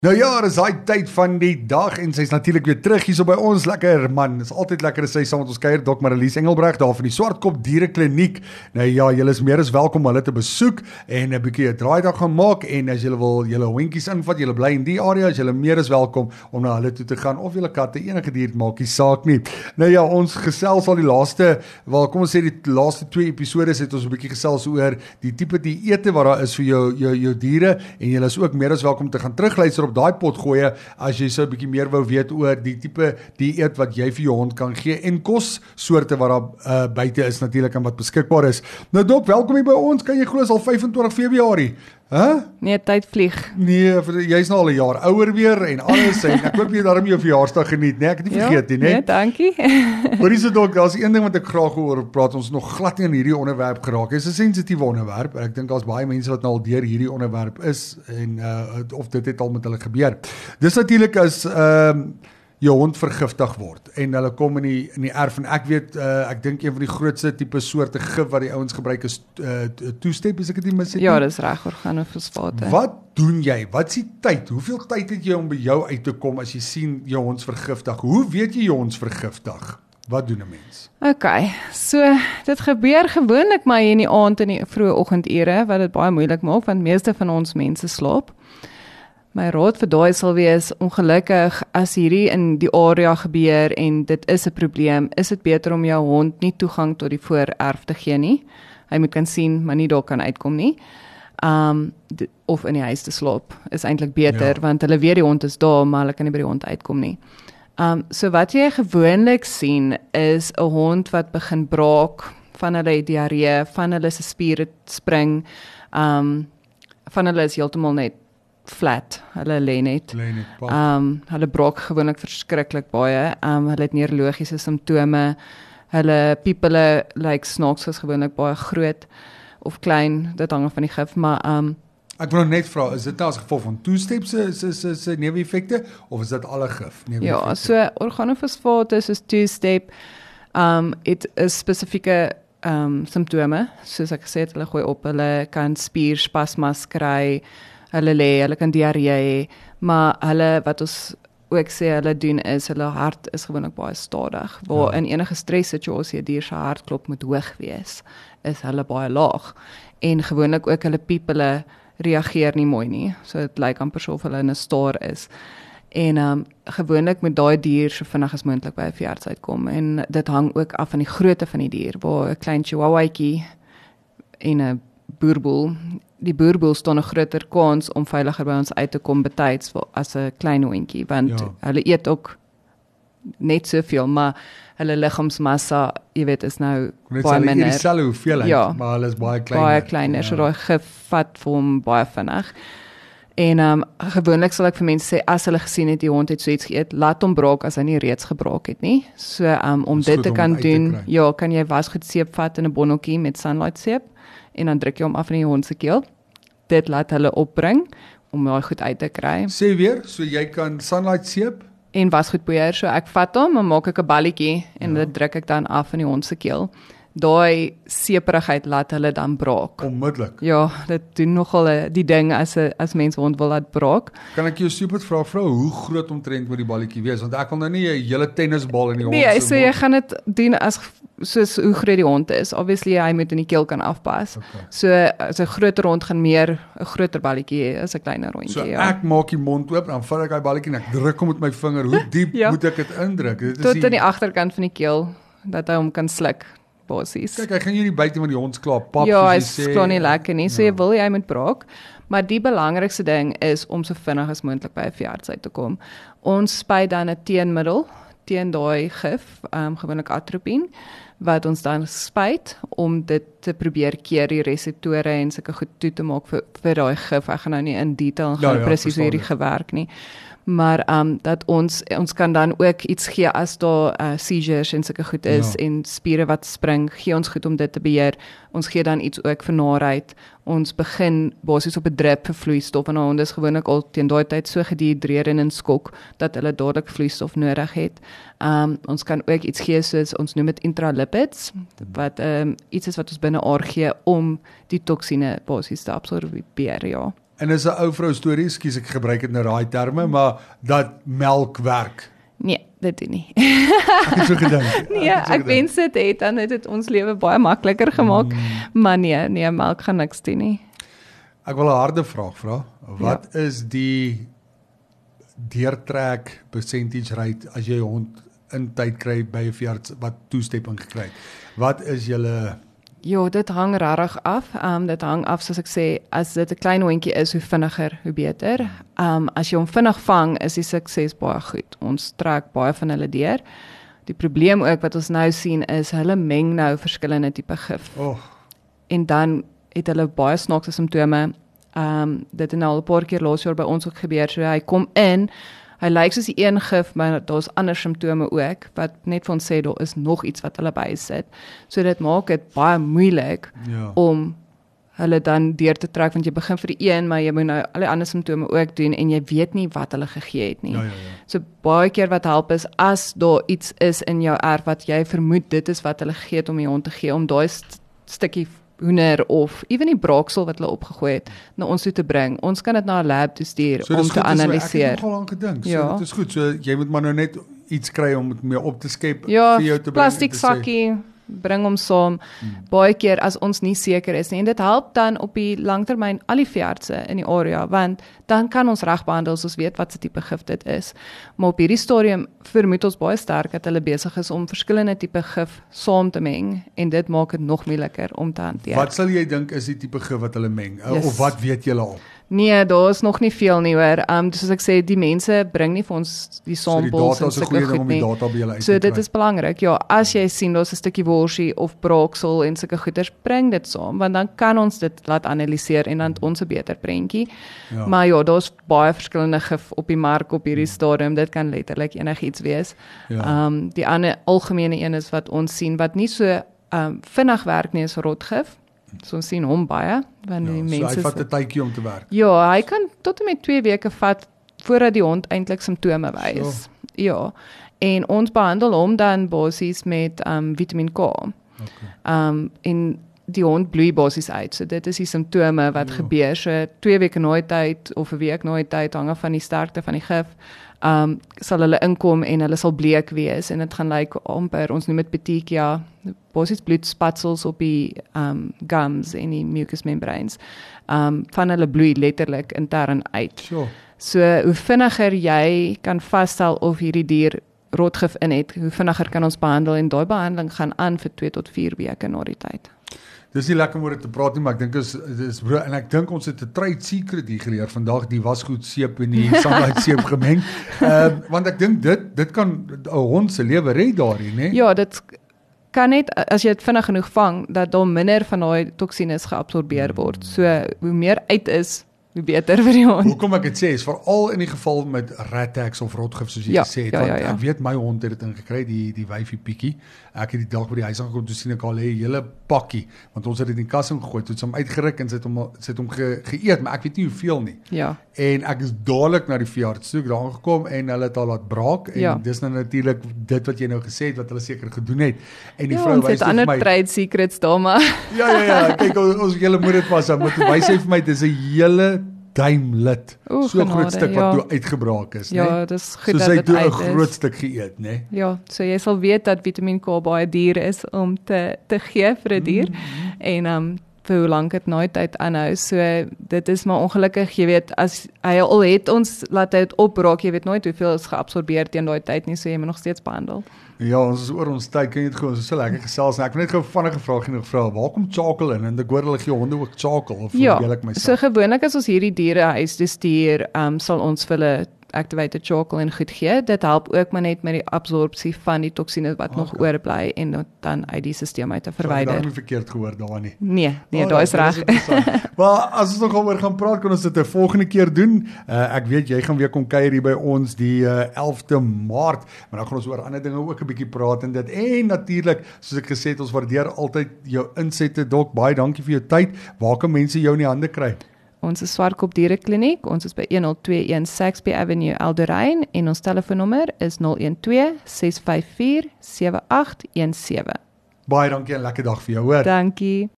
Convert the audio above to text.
Nou ja, is daai tyd van die dag en sy's natuurlik weer terug hier so by ons. Lekker man, is altyd lekker as sy saam met ons kuier. Dok Marlies Engelbreg daar van die Swartkop Dierekliniek. Nou ja, julle is meer as welkom hulle te besoek en 'n bietjie 'n draaidag gaan maak en as julle wil julle hondjies invat, julle bly in die area, as julle meer as welkom om na hulle toe te gaan of julle katte, enige dier maak nie saak nie. Nou ja, ons gesels al die laaste, kom ons sê die laaste 2 episodes het ons 'n bietjie gesels oor die tipe dieete wat daar is vir jou diere en julle is ook meer as welkom te gaan terugluister op daai pot gooi as jy so 'n bietjie meer wou weet oor die tipe dieet wat jy vir jou hond kan gee en kossoorte wat daar buite is natuurlik en wat beskikbaar is. Nou Dok, welkom hier by ons. Kan jy glo is al 25 Februarie? Nee, tyd vlieg. Nee, jy's nou al 'n jaar ouer weer en alles en ek hoop jy daarom jou verjaarsdag geniet, nee, ek het nie vergeet nie, nee, dankie. Hoorie so Dok, daar's een ding wat ek graag oor praat, ons nog glad nie aan hierdie onderwerp geraak. Dit is 'n sensitiewe onderwerp. Ek dink daar's baie mense wat nou al deur hierdie onderwerp is en of dit het al met hulle gebeur. Dis natuurlik as jou hond vergiftig word en hulle kom in die erf en ek weet ek dink een van die grootste tipe soorte gif wat die ouens gebruik is two-step, as ek dit nie mis het nie. Ja, dis reg, organofosfate. Wat doen jy? Wat is die tyd? Hoeveel tyd het jy om by jou uit te kom as jy sien jou hond vergiftig? Hoe weet jy jou hond vergiftig? Wat doen 'n mens? Okay, so dit gebeur gewoonlik maar hier in die aand en die vroeë oggendure wat dit baie moeilik maak want meeste van ons mense slaap. My raad vir daai sal wees, ongelukkig as hierdie in die area gebeur en dit is 'n probleem, is dit beter om jou hond nie toegang tot die voorerf te gee nie. Hy moet kan sien, maar nie daar kan uitkom nie. Of in die huis te slaap is eintlik beter, want hulle weet die hond is daar, maar hulle kan nie by die hond uitkom nie. So wat jy gewoonlik sien is 'n hond wat begin braak, van hulle het diarree, van hulle se spiere spring, van hulle is heeltemal net flat, hulle lê net. Hulle braak gewoonlik verskriklik baie, hulle het neurologiese simptome, hulle piepele lyk snaaks is gewoonlik baie groot of klein, dit hang af van die gif, maar ek wil net vra, is dit nou as gevolg van two-step se neeweffekte of is dit alle gif? Ja, so organofosfate soos two-step het 'n spesifieke simptome, soos ek gesê het, hulle gooi op, hulle kan spierspasmas kry, hulle lê, hulle kan diarree hê, maar hulle, wat ons ook sê hulle doen is, hulle hart is gewoonlik baie stadig, waar in enige stresssituasie 'n dier se hartklop moet hoog wees, is hulle baie laag, en gewoonlik ook hulle piepele reageer nie mooi nie, so dit lyk amper so of hulle in 'n staar is, en gewoonlik moet daai dier so vinnig as moontlik by 'n veearts uitkom, en dit hang ook af van die grootte van die dier, waar 'n klein chihuahuaatjie en 'n boerboel, die boerboel staan 'n groter kans om veiliger by ons uit te kom betyds as 'n klein hondjie, want hulle eet ook net soveel, maar hulle liggaamsmassa, jy weet, is nou baie minder. Hulle eet dieselfde hoeveelheid, maar hulle is baie kleiner. Baie kleiner, so daai gif vat vir hom baie vinnig. En gewoonlik sal ek vir mense sê, as hulle gesien het, die hond het so iets geëet, laat hom braak as hy nie reeds gebraak het nie. So om dit te kan doen, kan jy wasgoedseep vat in 'n bonneltjie met Sunlight seep, en dan druk jy hom af in die hond se keel. Dit laat hulle opbring, om daai goed uit te kry. Sê weer, so jy kan Sunlight seep? En wasgoedpoeier, so ek vat hom, en maak ek 'n balletjie, en dit druk ek dan af in die hond se keel. Daai seperigheid laat hulle dan braak. Onmiddellik? Ja, dit doen nogal die ding as mens hond wil laat braak. Kan ek jou stupid vraag, vrou, hoe groot omtrent moet die balletjie wees? Want ek wil nou nie 'n hele tennisbal in die hond se so jy gaan dit doen soos hoe groot die hond is. Obviously, hy moet in die keel kan afpas. Okay. So, as 'n groter hond gaan meer 'n groter balletjie hê as 'n kleiner hondjie. So, ek maak die mond oop, dan vat ek daai balletjie en ek druk hom met my vinger. Hoe diep moet ek dit indruk? Dit is tot in die agterkant van die keel, dat hy hom kan sluk. Basies. Kyk, hy gaan nie buite met die hond klaar pap, ja, hy is klaar nie lekker nie, so jy wil jy moet braak, maar die belangrikste ding is om so vinnig as moontlik by 'n veearts uit te kom. Ons spuit dan 'n teenmiddel teen daai gif, gewoonlik atropine, wat ons dan spuit om dit te probeer keer die reseptore en sulke goed toe te maak vir daai gif. Ek gaan nou nie in detail gaan presies hoe hierdie gewerk nie. Maar dat ons kan dan ook iets gee as daar seizures en sulke goed is en spiere wat spring, gee ons goed om dit te beheer. Ons gee dan iets ook vir naarheid. Ons begin basies op 'n drip vir vloeistof en honde is gewoonlik al teen daai tyd so gedehidreer en in skok dat hulle dadelik vloeistof nodig het. Ons kan ook iets gee soos ons noem dit intralipids, wat iets is wat ons binne aar gee om die toksine basies te absorbeer, ja. En is 'n ou vrou storie, skus ek gebruik dit nou daai terme, maar dat melk werk. Nee, dit doen nie. Ek het so gedink. Nee, ek wens dit het, dan het dit ons lewe baie makliker gemaak. Maar nee, melk gaan niks doen nie. Ek wil 'n harde vraag vra. Wat is die deurtrek percentage rate as jy 'n hond in tyd kry by 'n veearts wat toestepping gekry het? Wat is julle Ja, dit hang regtig af. Dit hang af, soos ek sê, as dit 'n klein hondjie is, hoe vinniger, hoe beter. As jy hom vinnig vang, is die sukses baie goed. Ons trek baie van hulle deur. Die probleem ook wat ons nou sien is, hulle meng nou verskillende tipe gif. En dan het hulle baie snaakse simptome. Dit het nou al 'n paar keer laas jaar by ons ook gebeur. So hy kom in, hy lyk soos die een gif, maar daar's ander simptome ook, wat net vir ons sê, daar is nog iets wat hulle bysit. So dit maak dit baie moeilik om hulle dan deur te trek, want jy begin vir die een, maar jy moet nou al die ander simptome ook doen, en jy weet nie wat hulle gegee het nie. So baie keer wat help is, as daar iets is in jou erf, wat jy vermoed, dit is wat hulle gegee het om die hond te gee, om daai stukkie hoender of ewen die braaksel wat hulle opgegooi het, na ons toe te bring. Ons kan dit na 'n lab toe stuur om te analiseer. Ek het nogal aan gedink. So dit is goed. So jy moet maar nou net iets kry om dit mee op te skep vir jou te bring. Plastic sakkie, bring hom saam. Baie keer as ons nie seker is nie, en dit help dan op die langtermyn al die veeartse in die area, want dan kan ons reg behandel as ons weet wat se tipe gif dit is. Maar op hierdie stadium vermoed ons baie sterk dat hulle besig is om verskillende tipe gif saam te meng, en dit maak dit nog moeiliker om te hanteer. Wat sal jy dink is die tipe gif wat hulle meng? Of wat weet julle al? Nee, daar is nog nie veel nie hoor. Soos ek sê, die mense bring nie vir ons die samples en sulke goed nie. So dit is belangrik. Ja, as jy sien daar's 'n stukkie worsie of braaksel en sulke goeders, bring dit saam, want dan kan ons dit laat analiseer en dan ons 'n beter prentjie. Maar ja, daar's baie verskillende gif op die mark op hierdie stadium. Dit kan letterlik enigiets wees. Die ander algemene een is wat ons sien wat nie so vinnig werk nie, is rotgif. So ons sien hom baie, want die mense... So hy vat 'n tydjie om te werk? Ja, hy kan tot en met 2 weke vat, voordat die hond eintlik simptome wys. Ja, en ons behandel hom dan basies met Vitamin K. En die hond bloei basies uit, so dit is die simptome wat gebeur, so 2 weke na die tyd, of 'n week na die tyd, hang af van die sterkte van die gif, sal hulle inkom en hulle sal bleek wees, en dit gaan lyk amper, ons noem dit petechia, basies bloedspatsels op die gums en die mucus membranes, van hulle bloei letterlik intern uit. So hoe vinniger jy kan vasstel of hierdie dier rotgif in het, hoe vinniger kan ons behandel, en daai behandeling gaan aan vir 2 tot 4 weke na die tyd. Dis nie lekker om oor dit te praat nie, maar ek dink en ek dink ons het 'n trade secret hier geleer vandag, die wasgoed seep en die Sunlight seep gemeng. Want ek dink dit kan 'n hond se lewe red daarin, né? Ja, dit kan net, as jy dit vinnig genoeg vang, dat daar minder van daai toksines geabsorbeer word. So hoe meer uit is, hoe beter vir die hond. Hoekom ek dit sê, is veral in die geval met rattax of rotgif, soos jy gesê het, want ek weet my hond het dit ingekry, die wyfie Pikkie. Ek het die dag by die huis aangekom, toe sien ek al 'n hele pakkie, want ons het dit in die kas ingegooi, toe het sy hom uitgeruk en sy het hom geëet, maar ek weet nie hoeveel nie. En ek is dadelik na die veearts toe, ek daar aangekom en hulle het al laat braak, en dis nou natuurlik dit wat jy nou gesê het, wat hulle seker gedoen het. En die vrou wys vir my, ons het ander trade secrets daar, maar kyk, ons julle moet dit vas, maar toe wys hy vir my, dis 'n hele duimlid, so groot stuk wat toe uitgebraak is, ja, dis goed dat dit uit is. So sy het 'n groot stuk geëet, né? Ja, so jy sal weet dat Vitamin K baie duur is om te gee vir 'n dier, en vir hoe lank dit nooit uit aanhou, so dit is maar ongelukkig, jy weet, as hy al het ons laat dit opraak, jy weet nooit hoeveel is geabsorbeer teen daai tyd nie, so jy moet nog steeds behandel. Ja, ons is oor ons tyd, kan jy dit gewoon, ons is so lekker gesels, en ek wil net gou vinnige vraag gevra, waar kom charcoal in, en ek hoor hulle gee honde ook charcoal, of verbeel ek myself? So gewoonlik as ons hierdie diere huis stuur, sal ons vir hulle activated charcoal en goed gee. Dit help ook maar net met die absorpsie van die toksine wat nog oorbly, en dan uit die stelsel uit te verwyder. Ek het nie verkeerd gehoor daar nie. Nee, daai is reg. Maar as ons nog oor gaan praat, kan ons dit 'n volgende keer doen. Ek weet jy gaan weer kom kuier hier by ons die 11de Maart, maar dan gaan ons oor ander dinge ook 'n bietjie praat, en natuurlik, soos ek gesê het, ons waardeer altyd jou insette, Dok. Baie dankie vir jou tyd. Waar kan mense jou in die hande kry? Ons is Swartkop Dierekliniek, ons is by 1021 Saxby Avenue, Alderrein, en ons telefoonnommer is 012-654-7817. Baie dankie en lekker dag vir jou, hoor. Dankie.